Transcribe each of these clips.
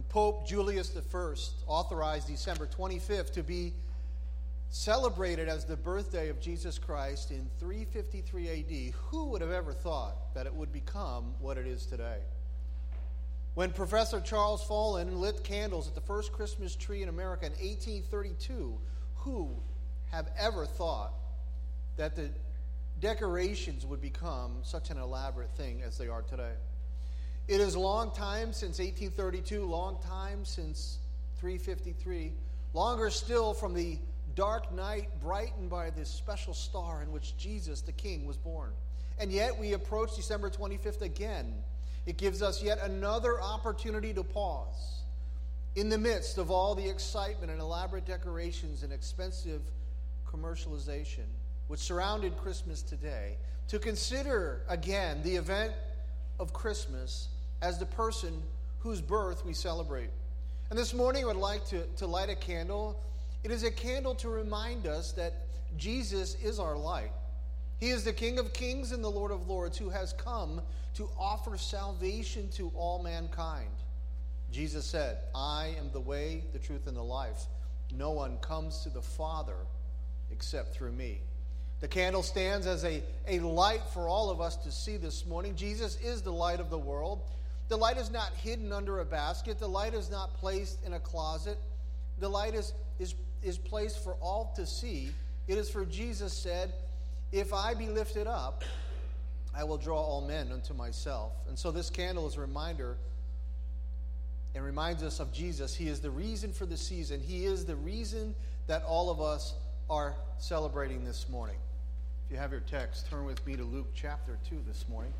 When Pope Julius I authorized December 25th to be celebrated as the birthday of Jesus Christ in 353 AD, who would have ever thought that it would become what it is today? When Professor Charles Follen lit candles at the first Christmas tree in America in 1832, who have ever thought that the decorations would become such an elaborate thing as they are today? It is a long time since 1832, long time since 353, longer still from the dark night brightened by this special star in which Jesus the King was born. And yet we approach December 25th again. It gives us yet another opportunity to pause in the midst of all the excitement and elaborate decorations and expensive commercialization which surrounded Christmas today, to consider again the event of Christmas as the person whose birth we celebrate. And this morning I would like to light a candle. It is a candle to remind us that Jesus is our light. He is the King of Kings and the Lord of Lords, who has come to offer salvation to all mankind. Jesus said, "I am the way, the truth, and the life. No one comes to the Father except through me." The candle stands as a light for all of us to see this morning. Jesus is the light of the world. The light is not hidden under a basket. The light is not placed in a closet. The light is placed for all to see. It is for Jesus said, "If I be lifted up, I will draw all men unto myself." And so this candle is a reminder and reminds us of Jesus. He is the reason for the season. He is the reason that all of us are celebrating this morning. If you have your text, turn with me to Luke chapter 2 this morning.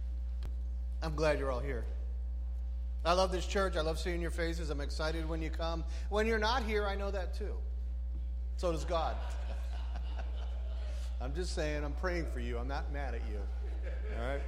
I'm glad you're all here. I love this church. I love seeing your faces. I'm excited when you come. When you're not here, I know that too. So does God. I'm just saying, I'm praying for you. I'm not mad at you. All right?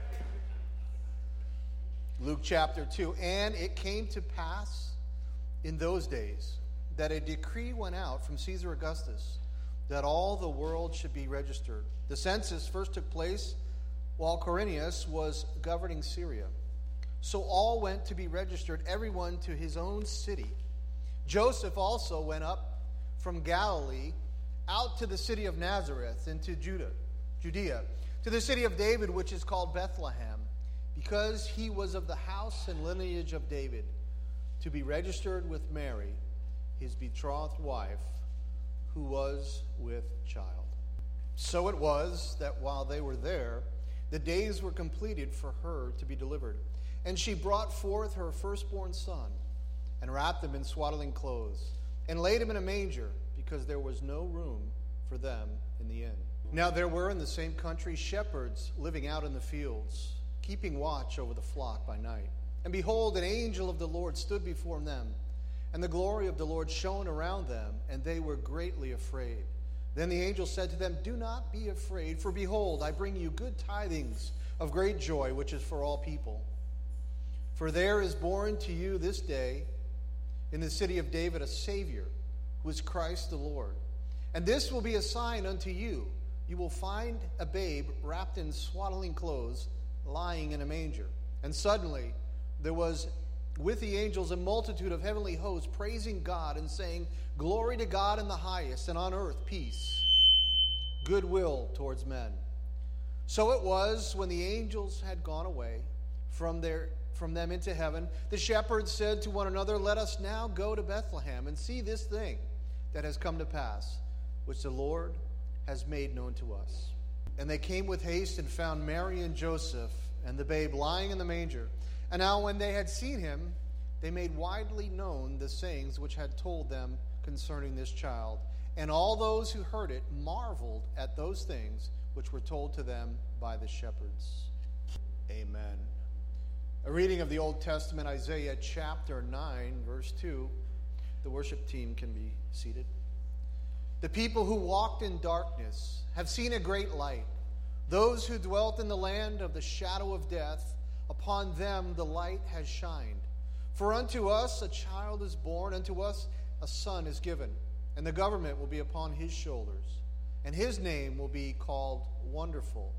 Luke chapter 2. "And it came to pass in those days that a decree went out from Caesar Augustus that all the world should be registered. The census first took place while Quirinius was governing Syria. So all went to be registered, everyone to his own city. Joseph also went up from Galilee out to the city of Nazareth into Judea, to the city of David, which is called Bethlehem, because he was of the house and lineage of David, to be registered with Mary, his betrothed wife, who was with child. So it was that while they were there, the days were completed for her to be delivered. And she brought forth her firstborn son, and wrapped him in swaddling clothes, and laid him in a manger, because there was no room for them in the inn. Now there were in the same country shepherds living out in the fields, keeping watch over the flock by night. And behold, an angel of the Lord stood before them, and the glory of the Lord shone around them, and they were greatly afraid. Then the angel said to them, "Do not be afraid, for behold, I bring you good tidings of great joy, which is for all people. For there is born to you this day in the city of David a Savior, who is Christ the Lord. And this will be a sign unto you. You will find a babe wrapped in swaddling clothes, lying in a manger." And suddenly there was with the angels a multitude of heavenly hosts, praising God and saying, "Glory to God in the highest, and on earth peace, goodwill towards men." So it was, when the angels had gone away from them into heaven, the shepherds said to one another, "Let us now go to Bethlehem and see this thing that has come to pass, which the Lord has made known to us." And they came with haste and found Mary and Joseph and the babe lying in the manger. And now when they had seen him, they made widely known the sayings which had told them concerning this child. And all those who heard it marveled at those things which were told to them by the shepherds. Amen. A reading of the Old Testament, Isaiah chapter 9, verse 2. The worship team can be seated. "The people who walked in darkness have seen a great light. Those who dwelt in the land of the shadow of death, upon them the light has shined. For unto us a child is born, unto us a son is given, and the government will be upon his shoulders. And his name will be called Wonderful,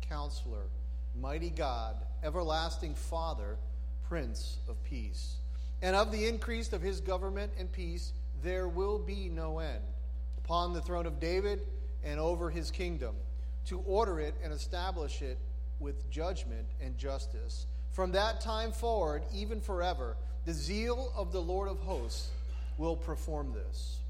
Counselor, Mighty God, Everlasting Father, Prince of Peace. and of the increase of his government and peace there will be no end, upon the throne of David and over his kingdom, to order it and establish it with judgment and justice. From that time forward, even forever, the zeal of the Lord of hosts will perform this.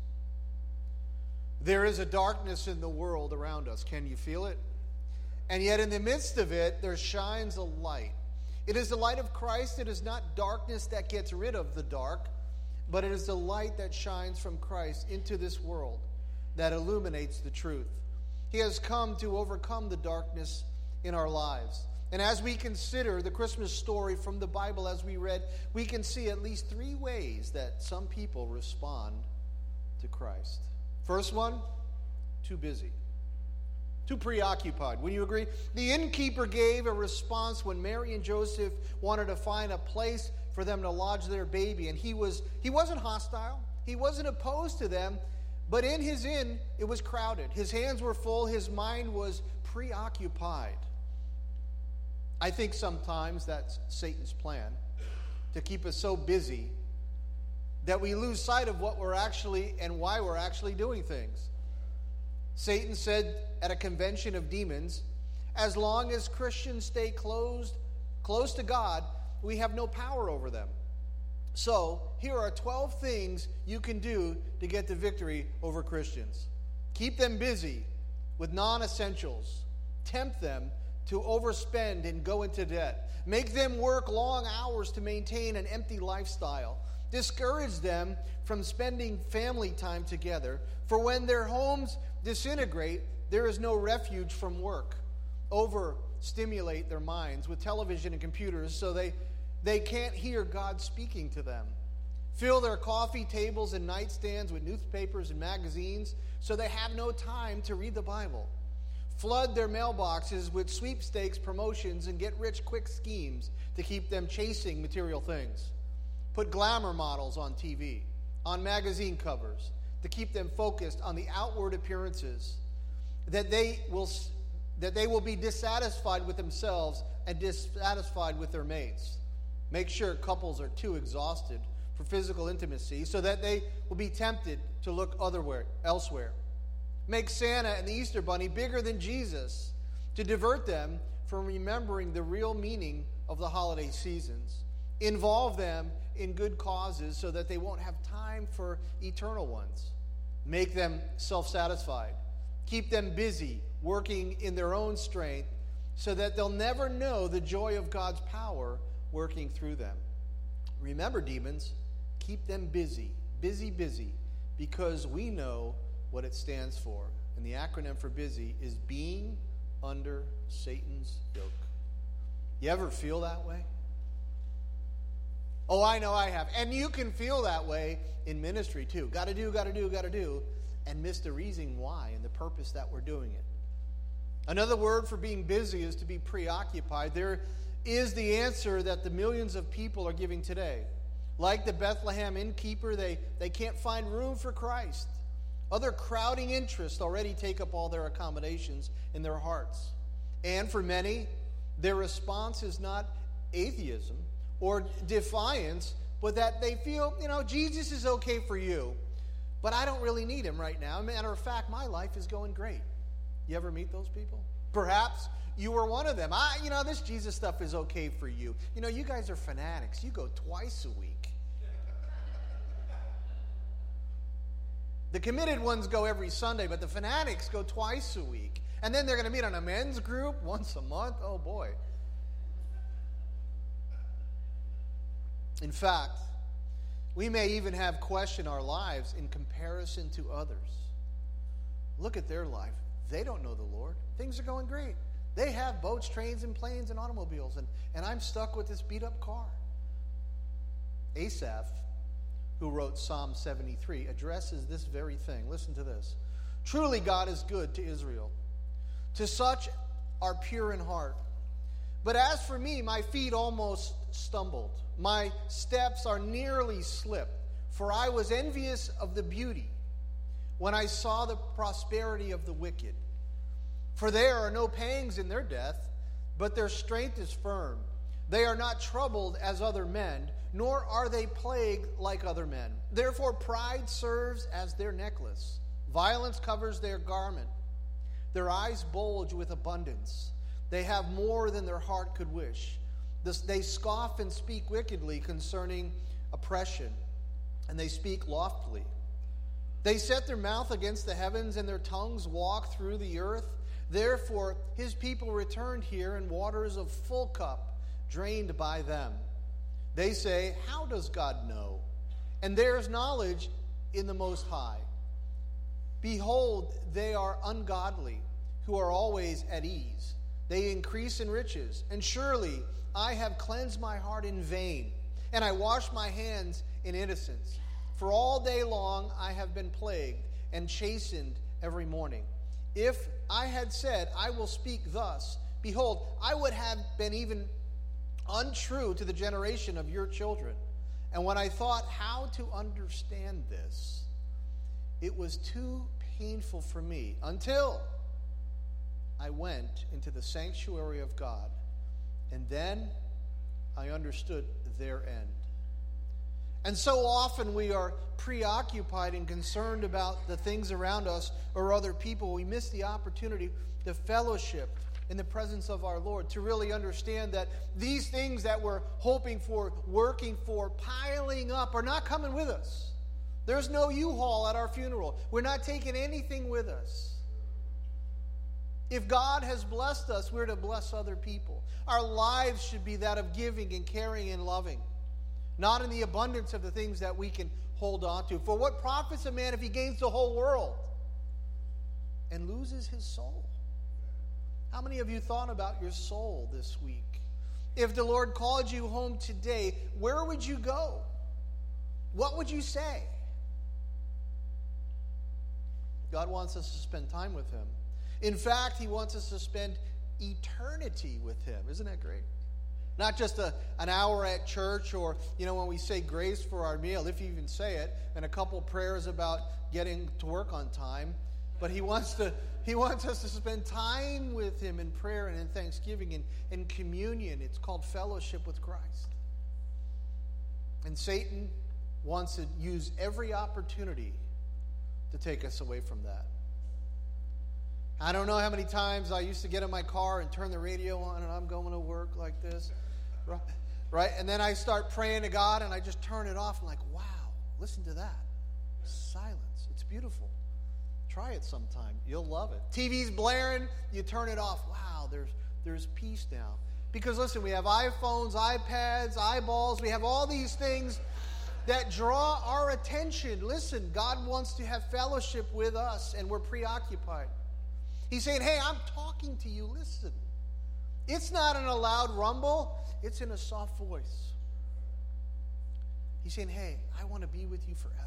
There is a darkness in the world around us. Can you feel it? And yet in the midst of it, there shines a light. It is the light of Christ. It is not darkness that gets rid of the dark, but it is the light that shines from Christ into this world that illuminates the truth. He has come to overcome the darkness in our lives. And as we consider the Christmas story from the Bible as we read, we can see at least 3 ways that some people respond to Christ. First one, too busy. Too preoccupied. Wouldn't you agree? The innkeeper gave a response when Mary and Joseph wanted to find a place for them to lodge their baby. And he wasn't hostile. He wasn't opposed to them. But in his inn, it was crowded. His hands were full. His mind was preoccupied. I think sometimes that's Satan's plan, to keep us so busy that we lose sight of what we're actually and why we're actually doing things. Satan said at a convention of demons, as long as Christians stay close to God, we have no power over them. So, here are 12 things you can do to get the victory over Christians. Keep them busy with non-essentials. Tempt them to overspend and go into debt. Make them work long hours to maintain an empty lifestyle. Discourage them from spending family time together. For when their homes disintegrate, there is no refuge from work. Overstimulate their minds with television and computers so they can't hear God speaking to them. Fill their coffee tables and nightstands with newspapers and magazines so they have no time to read the Bible. Flood their mailboxes with sweepstakes promotions and get-rich-quick schemes to keep them chasing material things. Put glamour models on TV, on magazine covers, to keep them focused on the outward appearances, that they will be dissatisfied with themselves and dissatisfied with their mates. Make sure couples are too exhausted for physical intimacy so that they will be tempted to look elsewhere. Make Santa and the Easter Bunny bigger than Jesus to divert them from remembering the real meaning of the holiday seasons. Involve them in good causes so that they won't have time for eternal ones. Make them self-satisfied. Keep them busy, working in their own strength so that they'll never know the joy of God's power working through them. Remember, demons, keep them busy, because we know what it stands for. And the acronym for busy is being under Satan's yoke. You ever feel that way? Oh, I know I have. And you can feel that way in ministry too. Got to do, and miss the reason why and the purpose that we're doing it. Another word for being busy is to be preoccupied. There is the answer that the millions of people are giving today. Like the Bethlehem innkeeper, they can't find room for Christ. Other crowding interests already take up all their accommodations in their hearts. And for many, their response is not atheism or defiance, but that they feel, Jesus is okay for you, but I don't really need him right now. Matter of fact, my life is going great. You ever meet those people? Perhaps you were one of them. This Jesus stuff is okay for you. You guys are fanatics. You go twice a week. The committed ones go every Sunday, but the fanatics go twice a week. And then they're going to meet on a men's group once a month. Oh, boy. In fact, we may even have questioned our lives in comparison to others. Look at their life. They don't know the Lord. Things are going great. They have boats, trains, and planes and automobiles, and I'm stuck with this beat-up car. Asaph, who wrote Psalm 73, addresses this very thing. Listen to this. Truly God is good to Israel, to such are pure in heart. But as for me, my feet almost stumbled. My steps are nearly slipped, for I was envious of the beauty when I saw the prosperity of the wicked. For there are no pangs in their death, but their strength is firm. They are not troubled as other men, nor are they plagued like other men. Therefore pride serves as their necklace. Violence covers their garment. Their eyes bulge with abundance. They have more than their heart could wish. They scoff and speak wickedly concerning oppression, and they speak loftily. They set their mouth against the heavens, and their tongues walk through the earth. Therefore his people returned here in waters of full cup, drained by them. They say, how does God know? And there is knowledge in the Most High. Behold, they are ungodly, who are always at ease. They increase in riches. And surely I have cleansed my heart in vain, and I wash my hands in innocence. For all day long I have been plagued and chastened every morning. If I had said, I will speak thus, behold, I would have been even untrue to the generation of your children. And when I thought how to understand this, it was too painful for me until I went into the sanctuary of God, and then I understood their end. And so often we are preoccupied and concerned about the things around us or other people. We miss the opportunity to fellowship in the presence of our Lord, to really understand that these things that we're hoping for, working for, piling up are not coming with us. There's no U-Haul at our funeral. We're not taking anything with us. If God has blessed us, we're to bless other people. Our lives should be that of giving and caring and loving, not in the abundance of the things that we can hold on to. For what profits a man if he gains the whole world and loses his soul? How many of you thought about your soul this week? If the Lord called you home today, where would you go? What would you say? God wants us to spend time with Him. In fact, He wants us to spend eternity with Him. Isn't that great? Not just an hour at church, or, when we say grace for our meal, if you even say it, and a couple prayers about getting to work on time. But He wants us to spend time with Him in prayer and in thanksgiving and in communion. It's called fellowship with Christ. And Satan wants to use every opportunity to take us away from that. I don't know how many times I used to get in my car and turn the radio on, and I'm going to work like this, right? And then I start praying to God, and I just turn it off. I'm like, wow, listen to that. Silence. It's beautiful. Try it sometime. You'll love it. TV's blaring, you turn it off. Wow, there's peace now. Because listen, we have iPhones, iPads, eyeballs. We have all these things that draw our attention. Listen, God wants to have fellowship with us, and we're preoccupied. He's saying, hey, I'm talking to you. Listen. It's not in a loud rumble. It's in a soft voice. He's saying, hey, I want to be with you forever.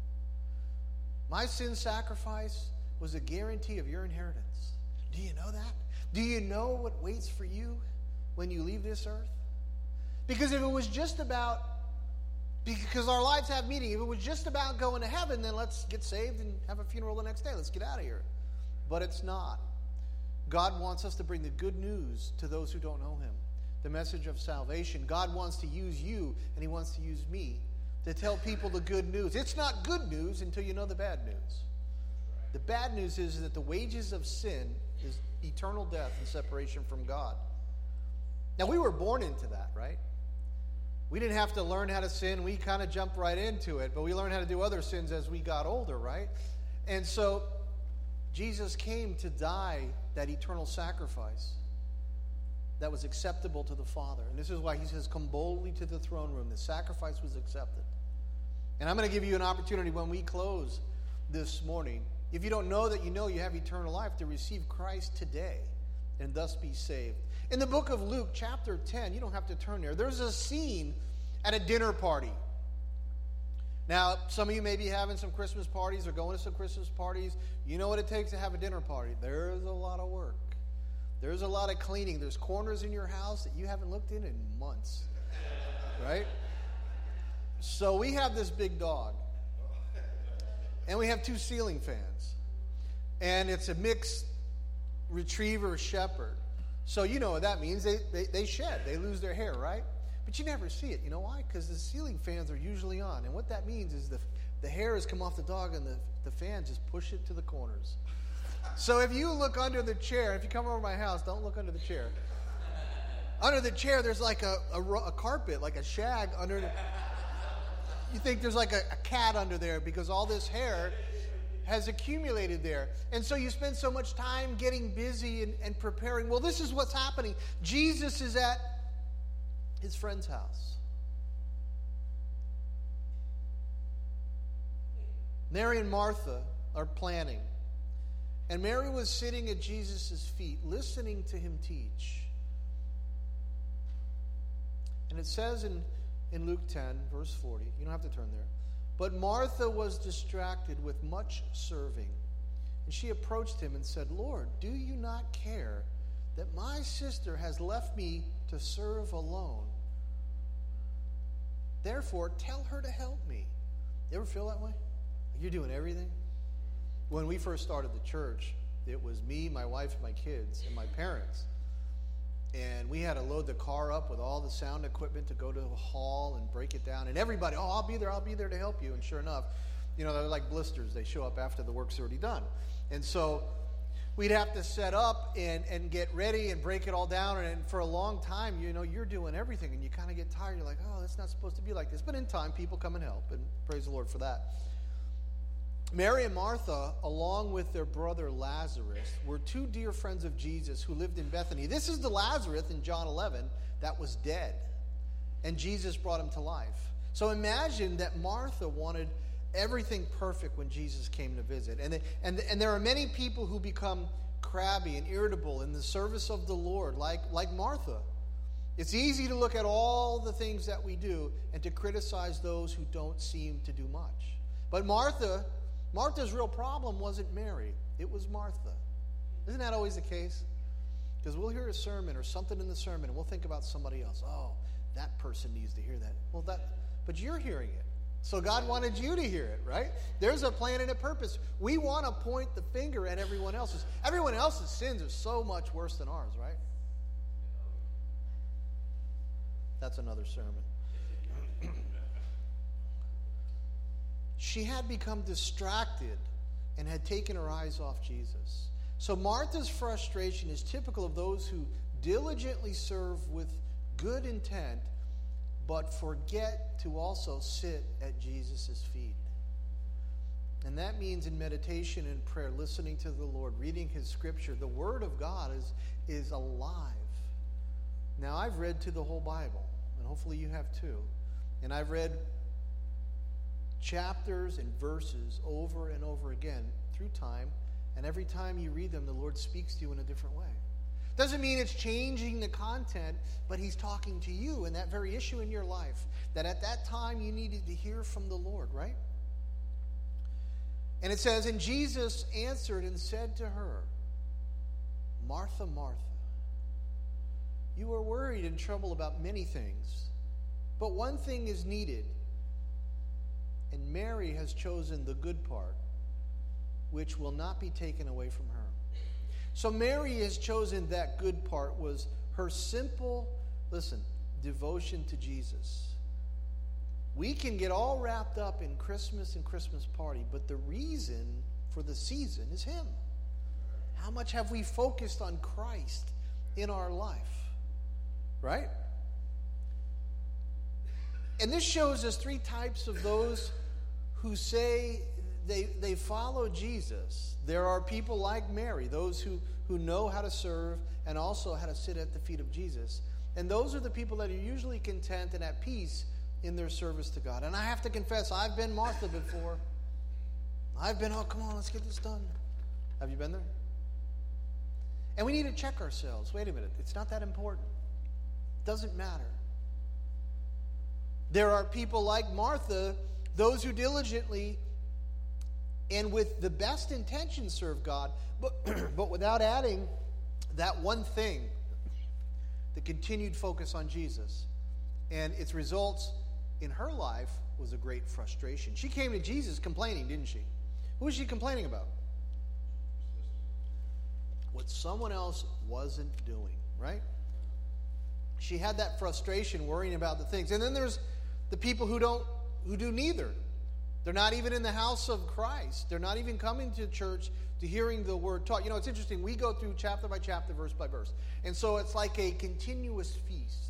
My sin sacrifice was a guarantee of your inheritance. Do you know that? Do you know what waits for you when you leave this earth? Because if it was just about, because our lives have meaning, if it was just about going to heaven, then let's get saved and have a funeral the next day. Let's get out of here. But it's not. God wants us to bring the good news to those who don't know Him. The message of salvation. God wants to use you, and He wants to use me to tell people the good news. It's not good news until you know the bad news. The bad news is that the wages of sin is eternal death and separation from God. Now, we were born into that, right? We didn't have to learn how to sin. We kind of jumped right into it, but we learned how to do other sins as we got older, right? And so Jesus came to die that eternal sacrifice that was acceptable to the Father. And this is why He says, come boldly to the throne room. The sacrifice was accepted. And I'm going to give you an opportunity when we close this morning, if you don't know that you know you have eternal life, to receive Christ today and thus be saved. In the book of Luke, chapter 10, you don't have to turn there, there's a scene at a dinner party. Now, some of you may be having some Christmas parties or going to some Christmas parties. You know what it takes to have a dinner party. There's a lot of work. There's a lot of cleaning. There's corners in your house that you haven't looked in months. Right? So we have this big dog. And we have 2 ceiling fans. And it's a mixed retriever shepherd. So you know what that means. They shed. They lose their hair, right? But you never see it. You know why? Because the ceiling fans are usually on. And what that means is the hair has come off the dog and the fans just push it to the corners. So if you look under the chair, if you come over my house, don't look under the chair. Under the chair, there's like a carpet, like a shag under the... You think there's like a cat under there because all this hair has accumulated there. And so you spend so much time getting busy and preparing. Well, this is what's happening. Jesus is at his friend's house. Mary and Martha are planning. And Mary was sitting at Jesus' feet, listening to him teach. And it says in Luke 10, verse 40, you don't have to turn there, but Martha was distracted with much serving. And she approached him and said, Lord, do you not care that my sister has left me to serve alone? Therefore, tell her to help me. You ever feel that way? Like you're doing everything? When we first started the church, it was me, my wife, my kids, and my parents. And we had to load the car up with all the sound equipment to go to the hall and break it down. And everybody, I'll be there to help you. And sure enough, they're like blisters. They show up after the work's already done. And so we'd have to set up and get ready and break it all down. And for a long time, you're doing everything. And you kind of get tired. You're like, oh, it's not supposed to be like this. But in time, people come and help. And praise the Lord for that. Mary and Martha, along with their brother Lazarus, were two dear friends of Jesus who lived in Bethany. This is the Lazarus in John 11 that was dead, and Jesus brought him to life. So imagine that Martha wanted everything perfect when Jesus came to visit. And there are many people who become crabby and irritable in the service of the Lord, like Martha. It's easy to look at all the things that we do and to criticize those who don't seem to do much. But Martha's real problem wasn't Mary. It was Martha. Isn't that always the case? Because we'll hear a sermon or something in the sermon and we'll think about somebody else. Oh, that person needs to hear that. But you're hearing it. So God wanted you to hear it, right? There's a plan and a purpose. We want to point the finger at everyone else's. Everyone else's sins are so much worse than ours, right? That's another sermon. She had become distracted and had taken her eyes off Jesus. So Martha's frustration is typical of those who diligently serve with good intent, but forget to also sit at Jesus' feet. And that means in meditation and prayer, listening to the Lord, reading his scripture, the word of God is alive. Now, I've read through the whole Bible, and hopefully you have too. And I've read chapters and verses over and over again through time, and every time you read them, the Lord speaks to you in a different way. Doesn't mean it's changing the content, but he's talking to you in that very issue in your life that at that time you needed to hear from the Lord, right? And it says, and Jesus answered and said to her, Martha, Martha, you are worried and troubled about many things, but one thing is needed. And Mary has chosen the good part, which will not be taken away from her. So Mary has chosen that good part was her simple, devotion to Jesus. We can get all wrapped up in Christmas and Christmas party, but the reason for the season is him. How much have we focused on Christ in our life? Right? And this shows us three types of those who say they follow Jesus. There are people like Mary, those who know how to serve and also how to sit at the feet of Jesus. And those are the people that are usually content and at peace in their service to God. And I have to confess, I've been Martha before. I've been, come on, let's get this done. Have you been there? And we need to check ourselves. Wait a minute, it's not that important. It doesn't matter. There are people like Martha, those who diligently and with the best intention serve God, but without adding that one thing, the continued focus on Jesus. And its results in her life was a great frustration. She came to Jesus complaining, didn't she? Who was she complaining about? What someone else wasn't doing, right? she had that frustration worrying about the things. And then there's the people who do neither. They're not even in the house of Christ. They're not even coming to church to hearing the word taught. You know, it's interesting. We go through chapter by chapter, verse by verse. And so it's like a continuous feast.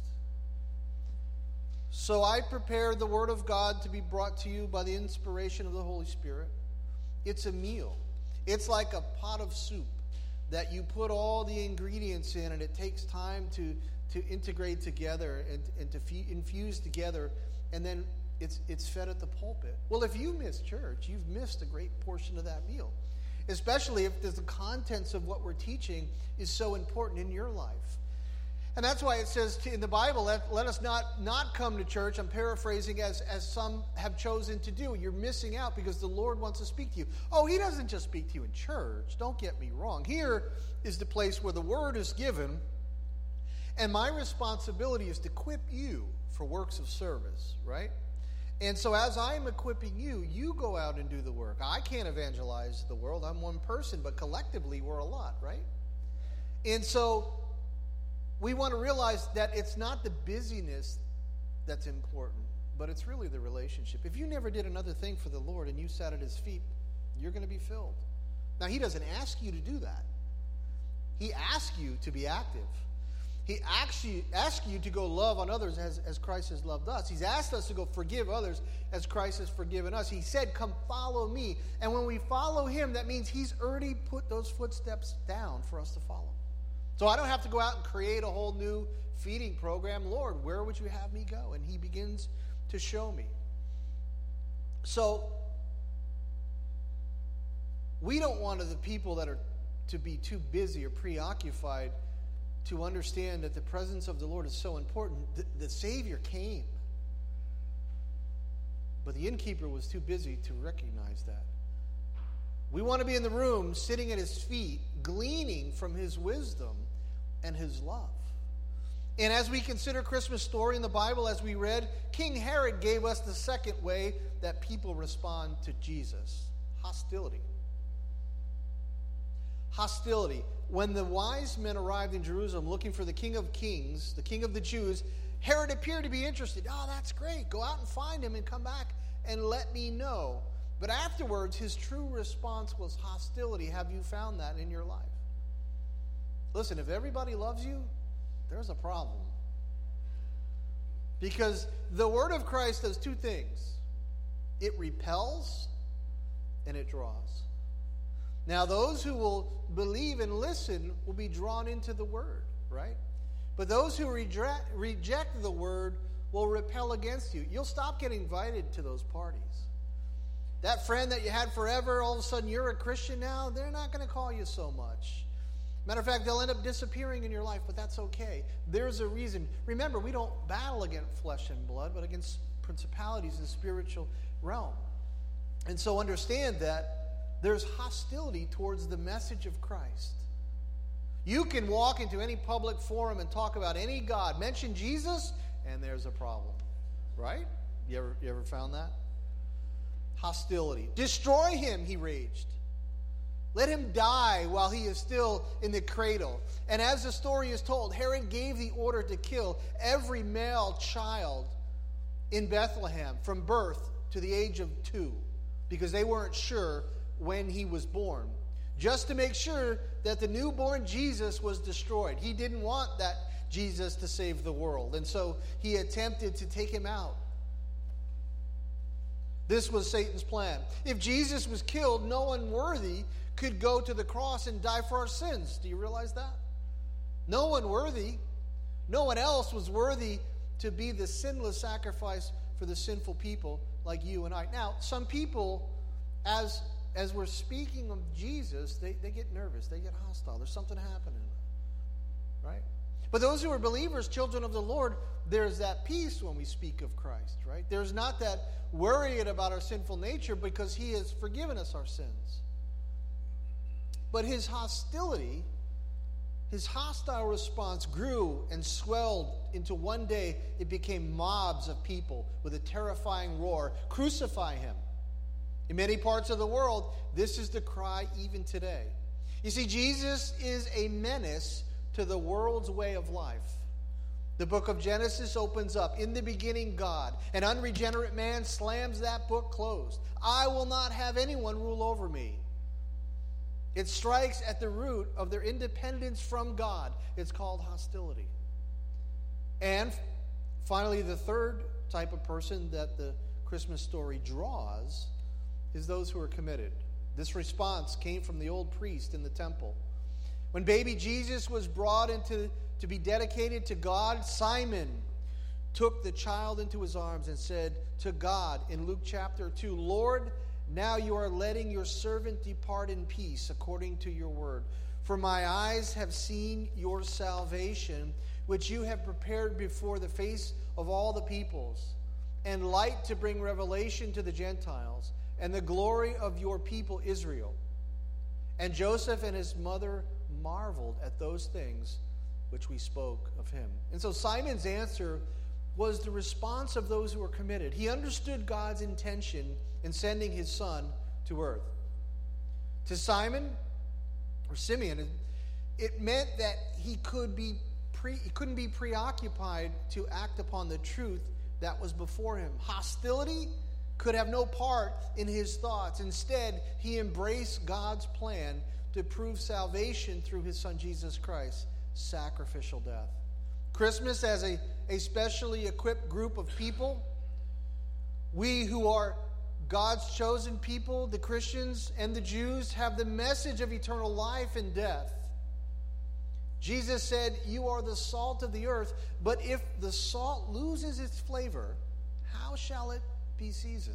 So I prepared the word of God to be brought to you by the inspiration of the Holy Spirit. It's a meal. It's like a pot of soup that you put all the ingredients in, and it takes time to integrate together and to infuse together, and then it's fed at the pulpit. Well, if you miss church, you've missed a great portion of that meal, especially if the contents of what we're teaching is so important in your life. And that's why it says in the Bible, let us not come to church. I'm paraphrasing as some have chosen to do. You're missing out because the Lord wants to speak to you. Oh, he doesn't just speak to you in church. Don't get me wrong. Here is the place where the word is given, and my responsibility is to equip you for works of service, right? And so as I'm equipping you, you go out and do the work. I can't evangelize the world. I'm one person, but collectively we're a lot, right? And so we want to realize that it's not the busyness that's important, but it's really the relationship. If you never did another thing for the Lord and you sat at his feet, you're going to be filled. Now, he doesn't ask you to do that. He asks you to be active. He asks you to go love on others as Christ has loved us. He's asked us to go forgive others as Christ has forgiven us. He said, come follow me. And when we follow him, that means he's already put those footsteps down for us to follow. So I don't have to go out and create a whole new feeding program. Lord, where would you have me go? And he begins to show me. So we don't want the people that are to be too busy or preoccupied to understand that the presence of the Lord is so important. The Savior came, but the innkeeper was too busy to recognize that. We want to be in the room, sitting at his feet, gleaning from his wisdom and his love. And as we consider Christmas story in the Bible, as we read, King Herod gave us the second way that people respond to Jesus: hostility. Hostility. When the wise men arrived in Jerusalem looking for the King of Kings, the King of the Jews, Herod appeared to be interested. Oh, that's great. Go out and find him and come back and let me know. But afterwards, his true response was hostility. Have you found that in your life? Listen, if everybody loves you, there's a problem. Because the word of Christ does two things. It repels and it draws. Now, those who will believe and listen will be drawn into the word, right? But those who reject the word will repel against you. You'll stop getting invited to those parties. That friend that you had forever, all of a sudden you're a Christian now, they're not going to call you so much. Matter of fact, they'll end up disappearing in your life, but that's okay. There's a reason. Remember, we don't battle against flesh and blood, but against principalities in the spiritual realm. And so understand that there's hostility towards the message of Christ. You can walk into any public forum and talk about any God, mention Jesus, and there's a problem. Right? You ever found that? Hostility. Destroy him, he raged. Let him die while he is still in the cradle. And as the story is told, Herod gave the order to kill every male child in Bethlehem from birth to the age of 2, because they weren't sure when he was born, just to make sure that the newborn Jesus was destroyed. He didn't want that Jesus to save the world, and so he attempted to take him out. This was Satan's plan. If Jesus was killed, no one worthy could go to the cross and die for our sins. Do you realize that? No one worthy. No one else was worthy to be the sinless sacrifice for the sinful people like you and I. Now, some people, as we're speaking of Jesus, they get nervous. They get hostile. There's something happening. Right? But those who are believers, children of the Lord, there's that peace when we speak of Christ. Right? There's not that worrying about our sinful nature because he has forgiven us our sins. But his hostility, his hostile response grew and swelled into one day it became mobs of people with a terrifying roar. Crucify him. In many parts of the world, this is the cry even today. You see, Jesus is a menace to the world's way of life. The book of Genesis opens up. In the beginning, God. An unregenerate man slams that book closed. I will not have anyone rule over me. It strikes at the root of their independence from God. It's called hostility. And finally, the third type of person that the Christmas story draws is those who are committed. This response came from the old priest in the temple. When baby Jesus was brought to be dedicated to God, Simon took the child into his arms and said to God in Luke chapter 2, Lord, now you are letting your servant depart in peace according to your word. For my eyes have seen your salvation, which you have prepared before the face of all the peoples, and light to bring revelation to the Gentiles, and the glory of your people Israel. And Joseph and his mother marveled at those things which we spoke of him. And so Simon's answer was the response of those who were committed. He understood God's intention in sending his son to earth. To Simon, or Simeon, it meant that he couldn't be preoccupied to act upon the truth that was before him. Hostility could have no part in his thoughts. Instead, he embraced God's plan to prove salvation through his son Jesus Christ's sacrificial death. Christmas, as a specially equipped group of people, we who are God's chosen people, the Christians and the Jews, have the message of eternal life and death. Jesus said, you are the salt of the earth, but if the salt loses its flavor, how shall it be seasoned?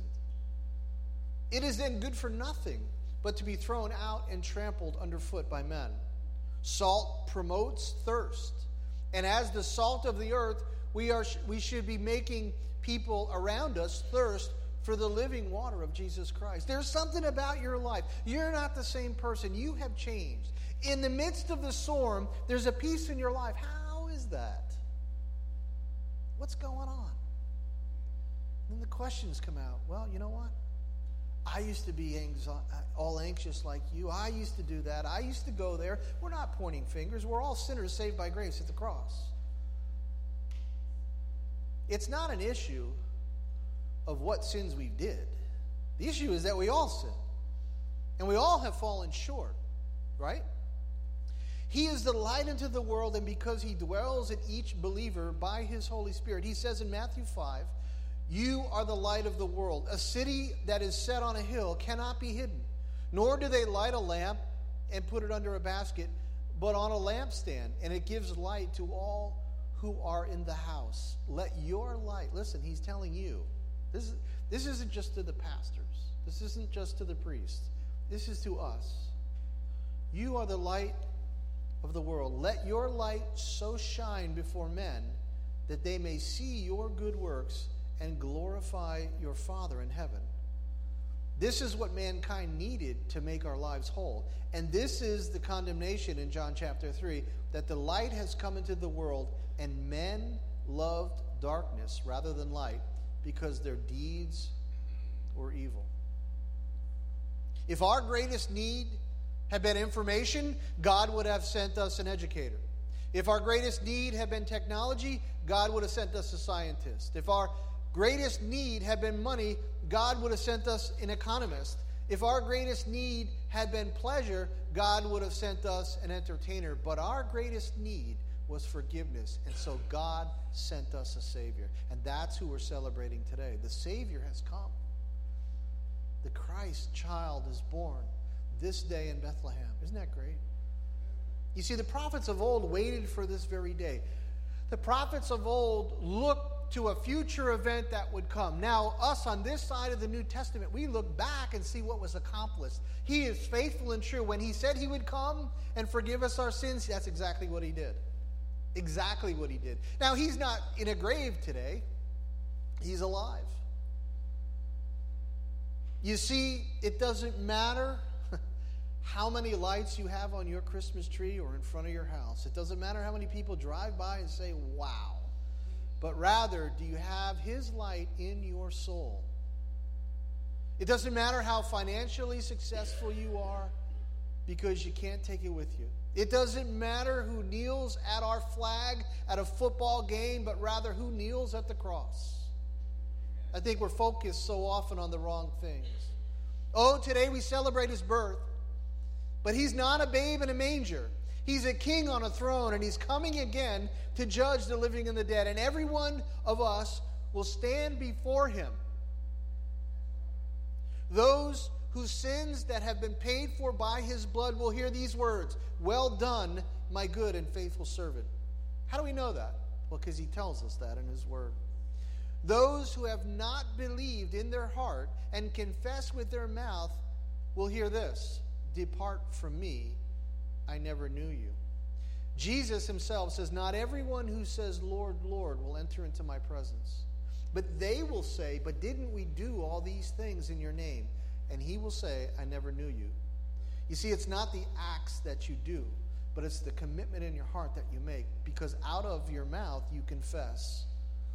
It is then good for nothing but to be thrown out and trampled underfoot by men. Salt promotes thirst. And as the salt of the earth, we should be making people around us thirst for the living water of Jesus Christ. There's something about your life. You're not the same person. You have changed. In the midst of the storm, there's a peace in your life. How is that? What's going on? Then the questions come out. Well, you know what? I used to be all anxious like you. I used to do that. I used to go there. We're not pointing fingers. We're all sinners saved by grace at the cross. It's not an issue of what sins we did. The issue is that we all sin. And we all have fallen short, right? He is the light into the world, and because he dwells in each believer by his Holy Spirit. He says in Matthew 5, you are the light of the world. A city that is set on a hill cannot be hidden. Nor do they light a lamp and put it under a basket, but on a lampstand, and it gives light to all who are in the house. Let your light, listen, he's telling you, this isn't just to the pastors. This isn't just to the priests. This is to us. You are the light of the world. Let your light so shine before men that they may see your good works and glorify your Father in heaven. This is what mankind needed to make our lives whole. And this is the condemnation in John chapter 3, that the light has come into the world, and men loved darkness rather than light, because their deeds were evil. If our greatest need had been information, God would have sent us an educator. If our greatest need had been technology, God would have sent us a scientist. If our greatest need had been money, God would have sent us an economist. If our greatest need had been pleasure, God would have sent us an entertainer. But our greatest need was forgiveness, and so God sent us a Savior. And that's who we're celebrating today. The Savior has come. The Christ child is born this day in Bethlehem. Isn't that great? You see, the prophets of old waited for this very day. The prophets of old looked to a future event that would come. Now, us on this side of the New Testament, we look back and see what was accomplished. He is faithful and true. When he said he would come and forgive us our sins, that's exactly what he did. Exactly what he did. Now, he's not in a grave today. He's alive. You see, it doesn't matter how many lights you have on your Christmas tree or in front of your house. It doesn't matter how many people drive by and say, wow. But rather, do you have his light in your soul? It doesn't matter how financially successful you are. because you can't take it with you. It doesn't matter who kneels at our flag at a football game, but rather who kneels at the cross. I think we're focused so often on the wrong things. Oh, today we celebrate his birth, but he's not a babe in a manger. He's a king on a throne, and he's coming again to judge the living and the dead. And every one of us will stand before him. Those whose sins that have been paid for by his blood will hear these words, "Well done, my good and faithful servant." How do we know that? Well, because he tells us that in his word. Those who have not believed in their heart and confess with their mouth will hear this, "Depart from me, I never knew you." Jesus himself says, "Not everyone who says, 'Lord, Lord,' will enter into my presence. But they will say, 'But didn't we do all these things in your name?' And he will say, 'I never knew you.'" You see, it's not the acts that you do, but it's the commitment in your heart that you make, because out of your mouth you confess.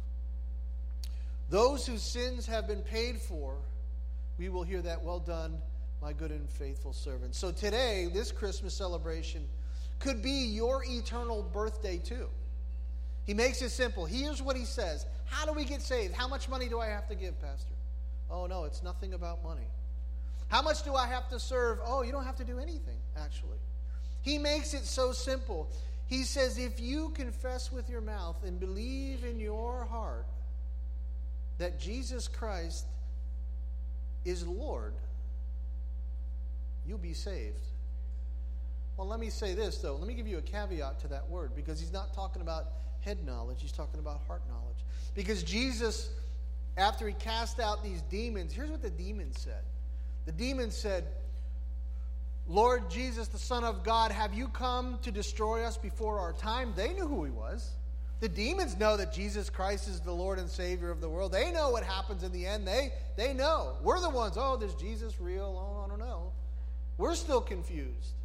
Those whose sins have been paid for, we will hear that, "Well done, my good and faithful servant." So today, this Christmas celebration could be your eternal birthday too. He makes it simple. Here's what he says. How do we get saved? How much money do I have to give, Pastor? Oh, no, it's nothing about money. How much do I have to serve? Oh, you don't have to do anything, actually. He makes it so simple. He says, if you confess with your mouth and believe in your heart that Jesus Christ is Lord, you'll be saved. Well, let me say this, though. Let me give you a caveat to that word, because he's not talking about head knowledge. He's talking about heart knowledge. Because Jesus, after he cast out these demons, here's what the demons said. The demons said, "Lord Jesus, the Son of God, have you come to destroy us before our time?" They knew who he was. The demons know that Jesus Christ is the Lord and Savior of the world. They know what happens in the end. They know. We're the ones, "Oh, is Jesus real? Oh, I don't know." We're still confused.